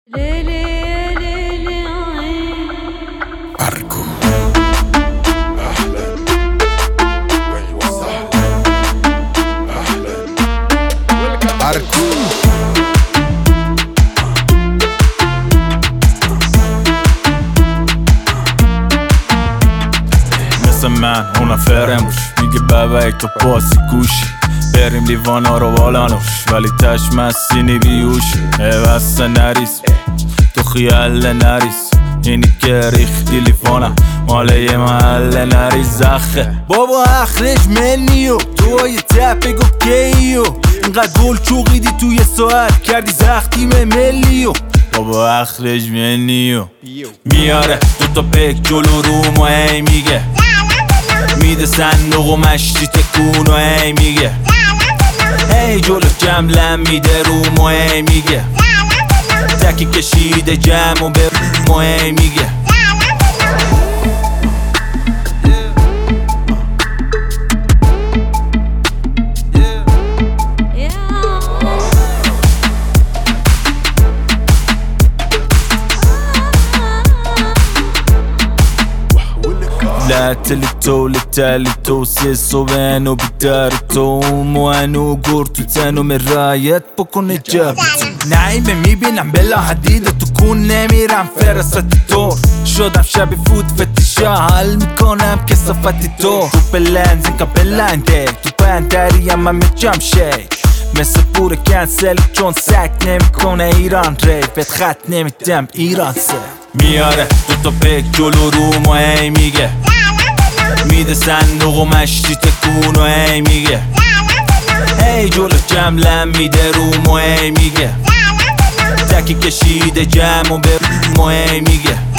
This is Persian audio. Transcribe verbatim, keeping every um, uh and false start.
أرجو أهلا وسهلا أهلا أرجو مثل من اونا فرموش میگه بابا یک تو پاسی گوشی بریم لیوانا رو بالانوش ولی تش مسینی بیوشی بسته نریز تو خیال نریز اینی که ریختی لیوانا ماله یه محل نریز اخه بابا اخرش منیو تو های تپه گفت کیو اینقدر گل چوقیدی توی ساعت کردی زختیم ملیو بابا اخرش منیو میاره دو تا پک جلو روم و هی میگه میده صندوق و مشتی تکون و هی میگه هی جلو جملم میده روم و هی میگه تکی کشیده جمع و به روم و هی میگه لاتلی تو لتالی تو سی صبحانو بیدار تو موانو گور تو تنو مرایت بکنه جبتو نعیمه میبینم بلا حدید تو کون نمیرم فرست تو شدم شب فود فتیشا حل میکنم کسافتی تو تو بلنز اینکا بلنده تو بندری هم همه جمشه مثل پور کنسل چون سک نمیکنه ایران ریفت خط نمیدم ایران سه میاره دو تا پک جلو روم و هی میگه میده صندوق و مشتی تکون و هی میگه هی جلو جملم میده روم و هی میگه تکی کشیده جمع و به روم و هی میگه